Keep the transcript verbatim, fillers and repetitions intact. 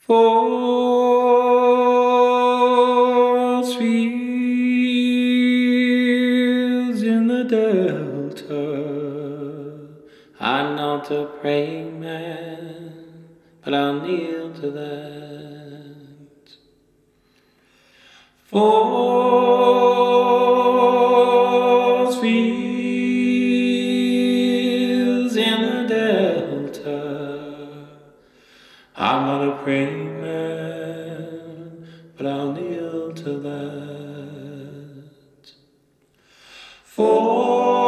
Force fields in the delta. I'm not a praying man, but I'll kneel to that. Force fields in the delta. I'm not a praying man, but I'll kneel to that. For